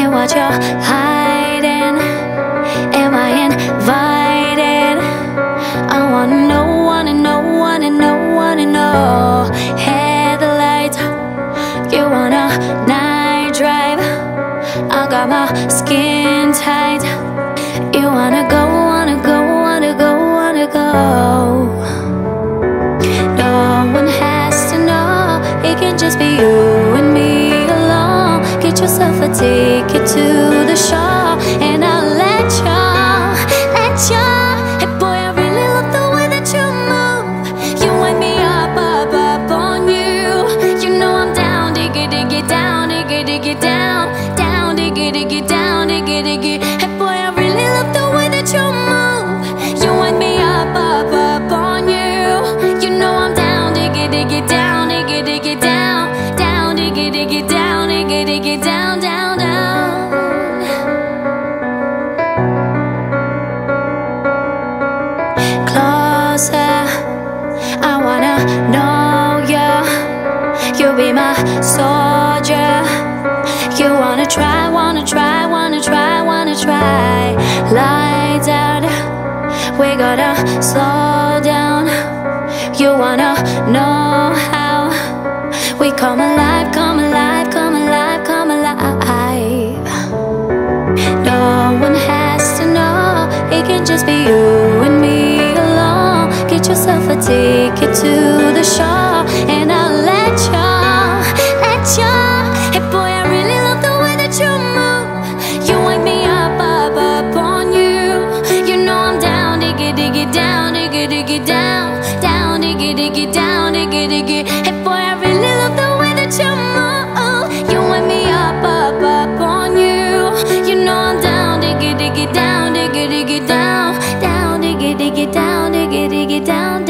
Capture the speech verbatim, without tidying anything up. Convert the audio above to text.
what you're hiding. Am I invited? I wanna know, wanna know, wanna know, wanna know. Headlights, you want a night drive? I got my skin tight. You wanna go, wanna go, wanna go, wanna go. No one has to know. It can just be you and me alone. Get yourself a ticket to the show, and I'll let you, let you. Hey boy, I really love the way that you move. You wake me up, up, up on you. You know I'm down, diggy, diggy, down, diggy, diggy, down, down, diggy, diggy, down, diggy, diggy. Hey boy, I really love the way that you move. You wake me up, up, up on you. You know I'm down, diggy, diggy, down, diggy, diggy, down, down, diggy, diggy, down, diggy, diggy, down, down, down. Closer, I wanna know you. You be my soldier. You wanna try, wanna try, wanna try, wanna try. Lights out, we gotta slow down. You wanna know how we come alive, come alive, come alive, come alive. No one has to know. It can just be you and me alone. Get yourself a ticket to the show, and I'll let you, let you. Hey boy, I really love the way that you move. You wake me up, up, up on you. You know I'm down, diggy, diggy, down, diggy, diggy, down, down, diggy, diggy, down, diggy, diggy. Hey boy, I really love the way that you move. You wake me up, up, up on you. You know I'm down, diggy, diggy, down, diggy, diggy, down, down, diggy, diggy, down, diggy, diggy, down.